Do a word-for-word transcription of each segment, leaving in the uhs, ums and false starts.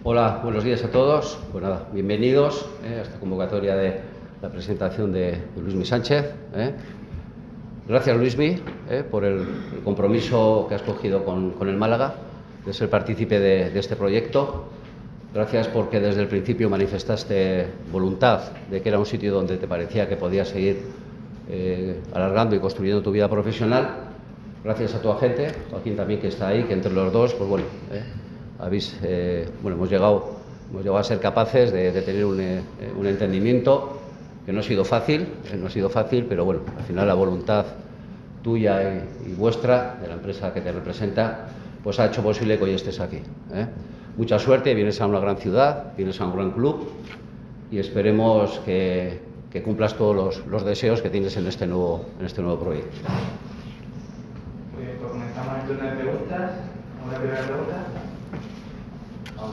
Hola, buenos días a todos. Pues nada, bienvenidos eh, a esta convocatoria de la presentación de, de Luismi Sánchez. Eh. Gracias, Luismi, eh, por el, el compromiso que has cogido con, con el Málaga, de ser partícipe de, de este proyecto. Gracias porque desde el principio manifestaste voluntad de que era un sitio donde te parecía que podías seguir eh, alargando y construyendo tu vida profesional. Gracias a tu agente, Joaquín también, que está ahí, que entre los dos, pues bueno, eh, habéis, eh, bueno, hemos llegado, hemos llegado a ser capaces de, de tener un, eh, un entendimiento que no ha sido fácil, eh, no ha sido fácil, pero bueno, al final la voluntad tuya y, y vuestra, de la empresa que te representa, pues ha hecho posible que hoy estés aquí. ¿eh? Mucha suerte, vienes a una gran ciudad, vienes a un gran club y esperemos que, que cumplas todos los, los deseos que tienes en este nuevo, en este nuevo proyecto. Muy bien, pues comenzamos el turno de preguntas. ¿Una primera pregunta? Vamos.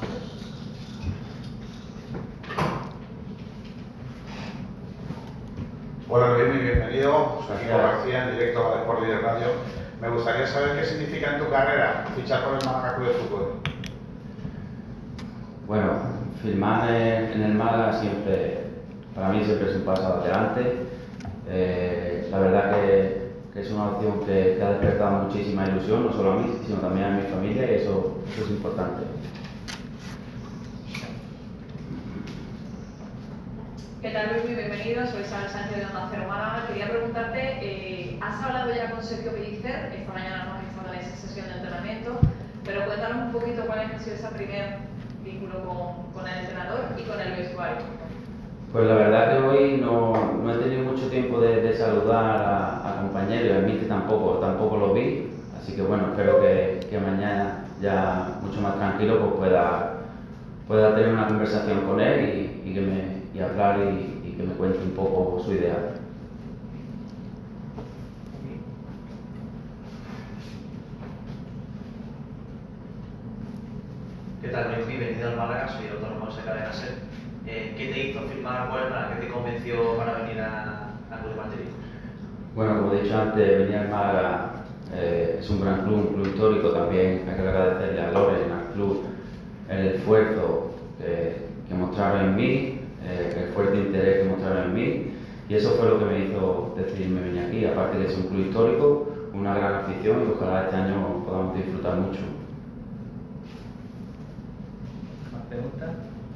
Hola Luis, muy bienvenido. Joaquín García, en directo a Sport Líder Radio. Me gustaría saber qué significa en tu carrera fichar por el Málaga Club de Fútbol. Bueno, firmar en el Málaga siempre, para mí siempre es un paso adelante. Eh, la verdad que, que es una opción que, que ha despertado muchísima ilusión, no solo a mí, sino también a mi familia, y eso, eso es importante. ¿Qué tal, Luis? Muy bienvenido. Soy Isabel Sánchez de Onda Cero Málaga. Quería preguntarte, eh, has hablado ya con Sergio Pellicer, esta mañana nos estado en esa sesión de entrenamiento, pero cuéntanos un poquito cuál ha sido ese primer vínculo con, con el entrenador y con el vestuario. Pues la verdad que hoy no, no he tenido mucho tiempo de, de saludar a, a compañeros, y a mí que tampoco, tampoco lo vi, así que bueno, espero que, que mañana ya mucho más tranquilo pues pueda, pueda tener una conversación con él y, y, que me, y hablar y, y que me cuente un poco su idea. ¿Qué tal, Luis? Bienvenido al Málaga, soy el autónomo de Cadena Ser. Eh, ¿Qué te hizo firmar por el Málaga? ¿Qué te convenció para venir a, a Club de Madrid? Bueno, como he dicho antes, venir al Málaga eh, es un gran club, un club histórico. También hay que agradecerle a Loren, al club, el esfuerzo que, que mostraron en mí, eh, el fuerte interés que mostraron en mí, y eso fue lo que me hizo decidirme venir aquí. Aparte que es un club histórico, una gran afición, y ojalá este año podamos disfrutar mucho. ¿Más preguntas?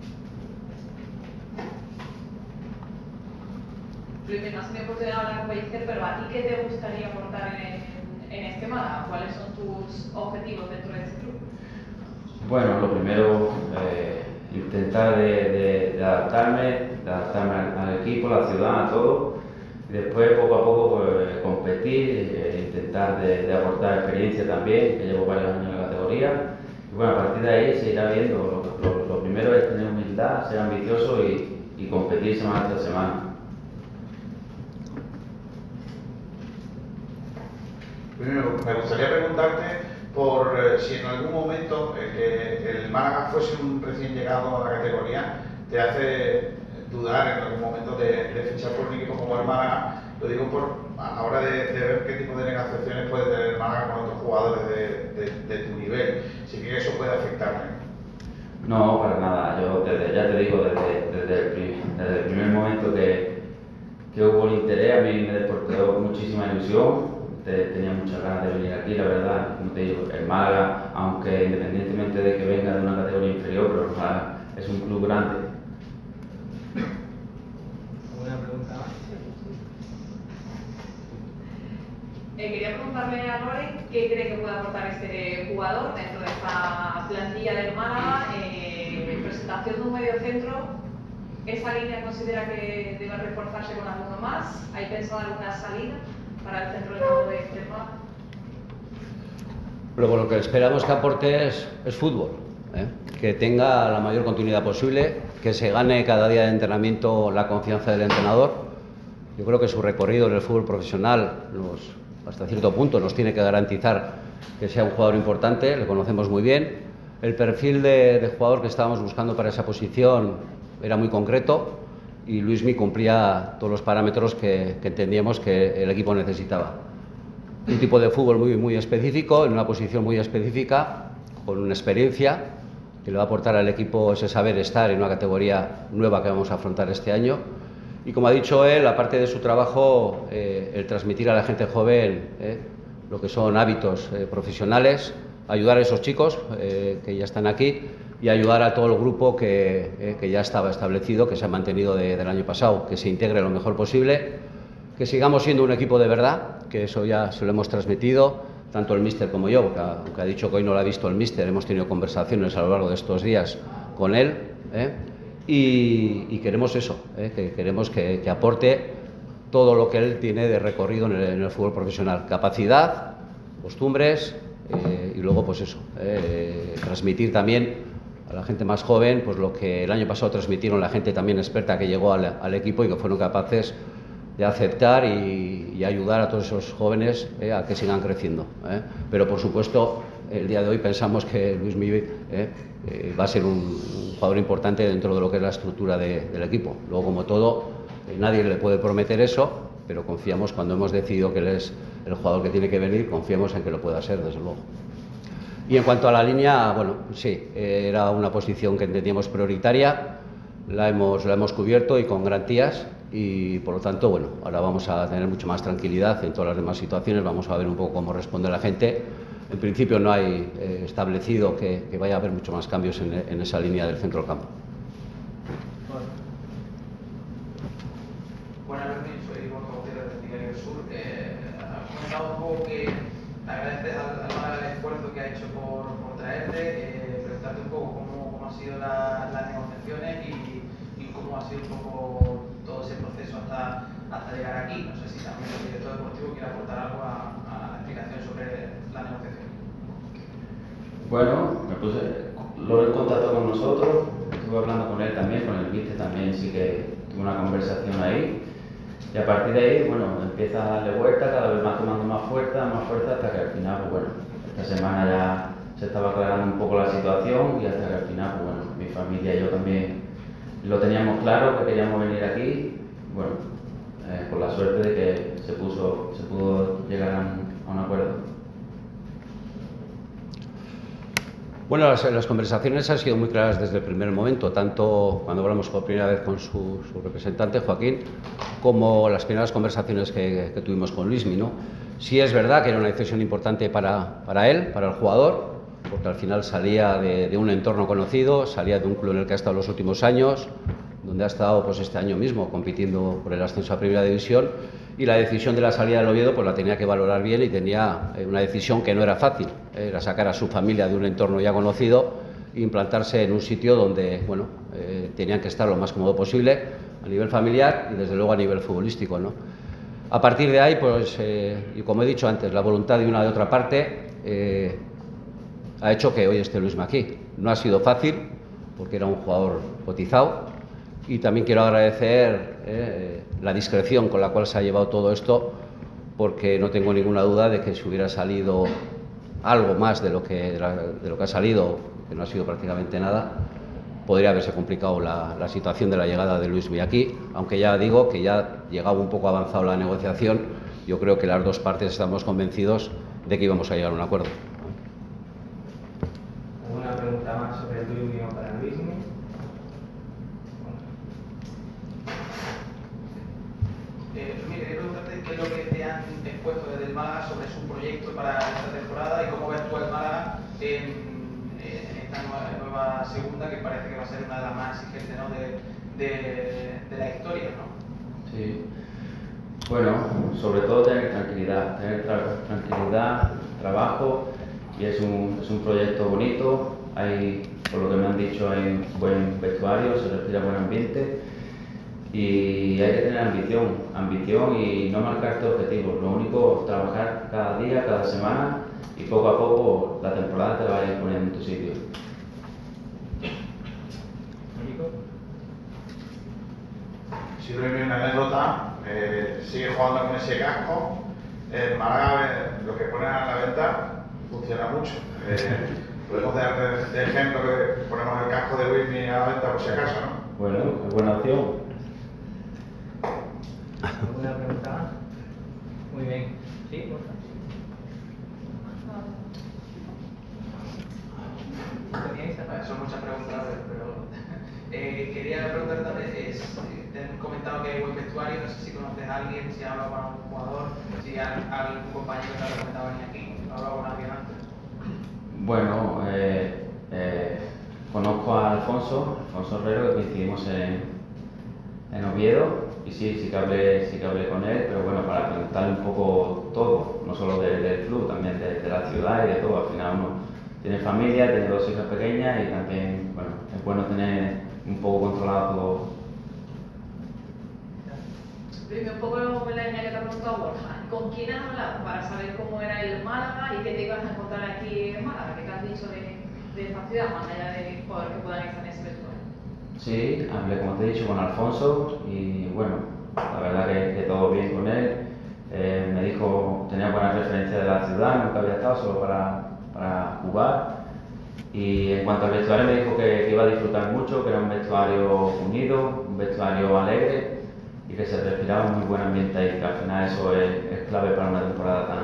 Luis, no has tenido oportunidad de hablar con Pellicer, pero ¿a ti qué te gustaría aportar en, en este Málaga? ¿Cuáles son tus objetivos dentro de este club? Bueno, lo primero, eh, intentar de, de, de adaptarme, de adaptarme al, al equipo, a la ciudad, a todo. Y después, poco a poco, pues, competir, eh, intentar de, de aportar experiencia también, que llevo varios años en la categoría. Y bueno, a partir de ahí se irá viendo. Lo, lo, lo primero es tener humildad, ser ambicioso y, y competir semana tras semana. Primero, me gustaría preguntarte por eh, si en algún momento eh, que el Málaga fuese un recién llegado a la categoría te hace dudar en algún momento de, de fichar por un equipo como el Málaga. Lo digo por a la hora de, de ver qué tipo de negociaciones puede tener el Málaga con otros jugadores de, de, de tu nivel, si que eso puede afectarme. No, para nada. Yo desde, ya te digo, desde, desde, el, primer, desde el primer momento que, que hubo el interés, a mí me deportó muchísima ilusión. Tenía muchas ganas de venir aquí, la verdad. Como te digo, el Málaga, aunque independientemente de que venga de una categoría inferior, pero el Málaga es un club grande. ¿Alguna pregunta más? Eh, quería preguntarle a Loren qué cree que puede aportar este jugador dentro de esta plantilla del Málaga. Eh, presentación de un medio centro, ¿esa línea considera que debe reforzarse con alguno más? ¿Hay pensado alguna salida para el centro del campo de este Málaga? Pero lo que esperamos que aporte es, es fútbol, ¿eh? Que tenga la mayor continuidad posible, que se gane cada día de entrenamiento la confianza del entrenador. Yo creo que su recorrido en el fútbol profesional nos, hasta cierto punto nos tiene que garantizar que sea un jugador importante, le conocemos muy bien. El perfil de, de jugador que estábamos buscando para esa posición era muy concreto y Luismi cumplía todos los parámetros que, que entendíamos que el equipo necesitaba. Un tipo de fútbol muy, muy específico, en una posición muy específica, con una experiencia, que le va a aportar al equipo ese saber estar en una categoría nueva que vamos a afrontar este año. Y como ha dicho él, aparte de su trabajo, eh, el transmitir a la gente joven eh, lo que son hábitos eh, profesionales, ayudar a esos chicos eh, que ya están aquí y ayudar a todo el grupo que, eh, que ya estaba establecido, que se ha mantenido de, del año pasado, que se integre lo mejor posible, que sigamos siendo un equipo de verdad, que eso ya se lo hemos transmitido, tanto el míster como yo, porque aunque ha dicho que hoy no lo ha visto el míster, hemos tenido conversaciones a lo largo de estos días con él, ¿eh? y, y queremos eso, ¿eh? que queremos que, que aporte todo lo que él tiene de recorrido en el, en el fútbol profesional, capacidad, costumbres, eh, y luego pues eso, eh, transmitir también a la gente más joven pues lo que el año pasado transmitieron la gente también experta que llegó al, al equipo y que fueron capaces de aceptar y, y ayudar a todos esos jóvenes eh, a que sigan creciendo. ¿eh? Pero, por supuesto, el día de hoy pensamos que Luismi eh, eh, va a ser un, un jugador importante dentro de lo que es la estructura de, del equipo. Luego, como todo, eh, nadie le puede prometer eso, pero confiamos, cuando hemos decidido que él es el jugador que tiene que venir, confiamos en que lo pueda ser, desde luego. Y en cuanto a la línea, bueno, sí, eh, era una posición que entendíamos prioritaria, la hemos, la hemos cubierto y con garantías. Y por lo tanto, bueno, ahora vamos a tener mucho más tranquilidad en todas las demás situaciones, vamos a ver un poco cómo responde la gente. En principio no hay eh, establecido que, que vaya a haber mucho más cambios en, en esa línea del centro del campo. Buenas noches, soy Borja Botero del Diario del Sur. Eh, has comentado un poco que agradeces al, al Málaga el esfuerzo que ha hecho por, por traerte, eh, preguntarte un poco cómo, cómo han sido la, las negociaciones y, y cómo ha sido un poco todo ese proceso hasta, hasta llegar aquí. No sé si también el director deportivo quiere aportar algo a, a la explicación sobre la negociación. Bueno, me puse, lo he contactado con nosotros, estuve hablando con él también, con el míster también, sí que tuve una conversación ahí. Y a partir de ahí, bueno, empieza a darle vuelta, cada vez más tomando más fuerza, más fuerza, hasta que al final, pues bueno, esta semana ya se estaba aclarando un poco la situación y hasta que al final, pues bueno, mi familia y yo también lo teníamos claro que queríamos venir aquí, bueno, eh, con la suerte de que se puso, se pudo llegar a un, a un acuerdo. Bueno, las, las conversaciones han sido muy claras desde el primer momento, tanto cuando hablamos por primera vez con su, su representante, Joaquín, como las primeras conversaciones que, que tuvimos con Luismi, ¿no? Sí es verdad que era una decisión importante para, para él, para el jugador, porque al final salía de, de un entorno conocido, salía de un club en el que ha estado los últimos años, donde ha estado pues, este año mismo compitiendo por el ascenso a Primera División, y la decisión de la salida del Oviedo pues la tenía que valorar bien y tenía una decisión que no era fácil, era sacar a su familia de un entorno ya conocido e implantarse en un sitio donde bueno, eh, tenían que estar lo más cómodo posible a nivel familiar y desde luego a nivel futbolístico, ¿no? A partir de ahí, pues, eh, y como he dicho antes, la voluntad de una de otra parte eh, ha hecho que hoy esté Luismi aquí. No ha sido fácil porque era un jugador cotizado. Y también quiero agradecer eh, la discreción con la cual se ha llevado todo esto, porque no tengo ninguna duda de que si hubiera salido algo más de lo que, de la, de lo que ha salido, que no ha sido prácticamente nada, podría haberse complicado la, la situación de la llegada de Luismi aquí, aunque ya digo que ya llegaba un poco avanzado la negociación, yo creo que las dos partes estamos convencidos de que íbamos a llegar a un acuerdo. ¿Alguna pregunta más sobre el Luismi o para Luismi? Eh, mire, quería preguntarte qué es lo que te han expuesto desde el Málaga sobre su proyecto para esta temporada y cómo ves tú el Málaga en, en esta nueva, nueva segunda, que parece que va a ser una de las más exigentes, ¿no? de, de, de la historia, ¿no? Sí. Bueno, sobre todo tener tranquilidad, tener tra tranquilidad, trabajo, y es un, es un proyecto bonito. Hay, por lo que me han dicho, hay un buen vestuario, se respira buen ambiente. Y hay que tener ambición, ambición y no marcarte objetivos. Lo único es trabajar cada día, cada semana y poco a poco la temporada te va a ir poniendo en tu sitio. Si doy una anécdota, eh, sigue jugando con ese casco. En Málaga eh, lo que ponen a la venta funciona mucho. Eh, podemos dar de, de ejemplo que ponemos el casco de Luismi a la venta por si acaso, ¿no? Bueno, es buena opción. ¿Alguna pregunta más? Muy bien. ¿Sí? Por favor. Son muchas preguntas. comentado que hay buen vestuario, no sé si conoces a alguien, si has hablado con algún jugador, si al- algún compañero te ha recomendado venir aquí, ¿has hablado con alguien antes? Bueno, eh, eh, conozco a Alfonso, Alfonso Herrero, que coincidimos en, en Oviedo, y sí, sí que, hablé, sí que hablé con él, pero bueno, para preguntarle un poco todo, no solo de- del club, también de, de la ciudad y de todo. Al final uno tiene familia, tiene dos hijas pequeñas y también, bueno, es bueno tener un poco controlado todo. Dime un poco en la línea que te ha preguntado Borja, ¿con quién has hablado para saber cómo era el Málaga y qué te ibas a encontrar aquí en Málaga? ¿Qué te has dicho de, de esta ciudad, más allá de jugadores que puedan estar en ese vestuario? Sí, hablé, como te he dicho, con Alfonso y bueno, la verdad que, que todo bien con él. Eh, me dijo, tenía buenas referencias de la ciudad, nunca había estado solo para, para jugar. Y en cuanto al vestuario me dijo que, que iba a disfrutar mucho, que era un vestuario unido, un vestuario alegre y que se respiraba un muy buen ambiente ahí, que al final eso es, es clave para una temporada tan